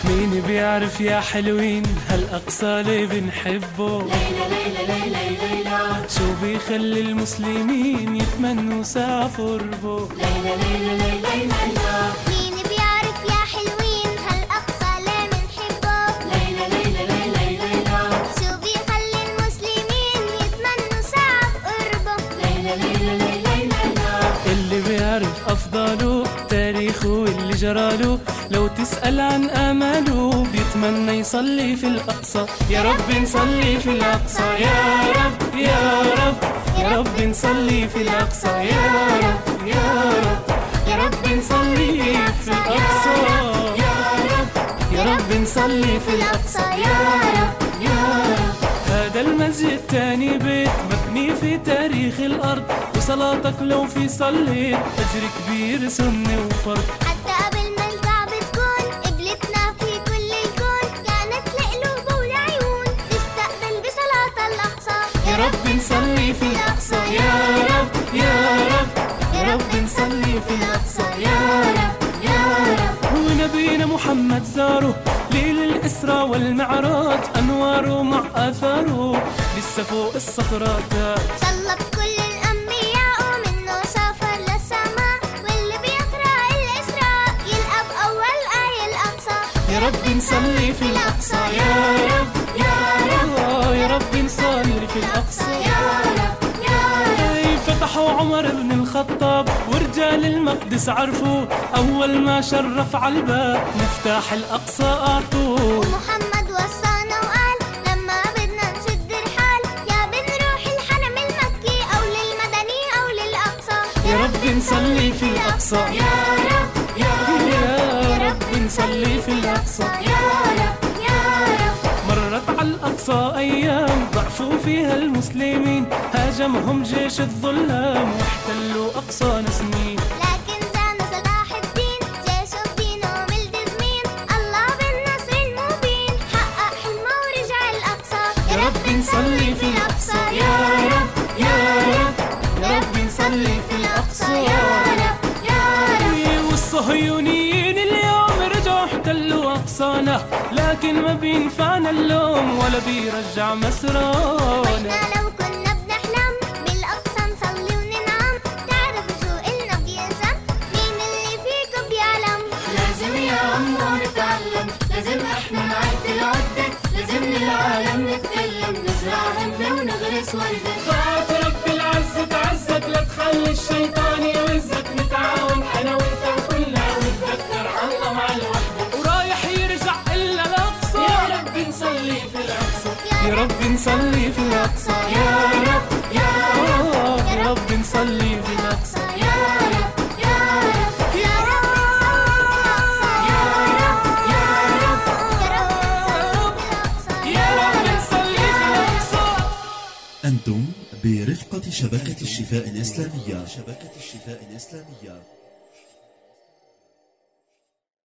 مين بيعرف يا حلوين هالأقصى اللي بنحبه؟ ليلى ليلى ليلى ليلى شو بيخلي المسلمين يتمنوا سافوا قربه؟ ليلى ليلى ليلى ليلى مين بيعرف يا حلوين هالأقصى اللي بنحبه؟ ليلى ليلى ليلى ليلى شو بيخلي المسلمين يتمنوا ساعة قربه؟ ليلى ليلى ليلى ليلى اللي بيعرف أفضاله تاريخه واللي جراله، لو تسأل عن آماله بيتمنى يصلي في الأقصى. يا رب نصلي في الأقصى يا رب يا رب، يا رب نصلي في الأقصى يا رب يا رب، يا رب نصلي في الأقصى يا رب يا رب نصلي في الأقصى يا رب يا رب. هذا المسجد تاني بيت مبني في تاريخ الأرض، وصلاتك لو في صليت أجر كبير سنة وفرض. حتى قبل ما الكعبة تكون قبلتنا في كل الكون، كانت لقلوب والعيون تستقبل بصلاة الأقصى. يا رب نصلي في الأقصى يا رب يا رب، يا رب نصلي في الأقصى يا رب يا رب. ونبينا محمد زاره ليل الإسراء والمعراج، أنواره مع آثاره لسه فوق الصخرات. صلى بكل الأنبياء ومنه سافر للسماء، واللي بيقرأ الإسراء يلقى بأول آية الأقصى. يا رب نصلي في الأقصى يا رب يا رب، يا رب نصلي في الأقصى يا رب يا رب. فتحوا عمر بن الخطاب ورجال المقدس عرفوا، أول ما شرف على الباب مفتاح الأقصى أعطوه. ومحمد وصانا وقال لما بدنا نشد الحال، يا بنروح الحرم المكي أو للمدني أو للأقصى. يا رب نصلي في الأقصى يا رب يا يا رب نصلي في الأقصى. يا رب يا رب. مرت على الأقصى أيام ضعفوا فيها المسلمين، هاجمهم جيش الظلام واحتلوا أقصانا سنين. لكن جانا صلاح الدين جيشه بدينه ملتزمين، الله بالنصر المبين حقق حلمه ورجع الأقصى. يا رب نصلي في الأقصى يا رب يا رب، يا رب نصلي في الأقصى يا رب يا رب. والصهيونيين اليوم رجعوا احتلوا أقصانا، لكن ما بينفعنا اللوم ولا بيرجع مسرانا. وإحنا لو كنا بنحلم بالأقصى نصلي وننعم، تعرفوا شو إلنا بينسى؟ مين اللي فيكم بيعلم؟ لازم يا عمو نتعلم، لازم احنا نعد العدة، لازم للعالم نتكلم، نزرع همة ونغرس وردة. طاعة رب العزة تعزك، لا تخلي الشيطان يوزك، نتعاون أنا وأنت وكلنا ونتذكر الله مع الوحدة، ورايح يرجع إلا الأقصى. يا رب نصلي في الأقصى يا رب نصلي في الأقصى يا رب يا رب يا رب نصلي في الأقصى يا رب يا رب يا رب يا رب يا رب يا رب نصلي في الأقصى. أنتم برفقة شبكة الشفاء الإسلامية.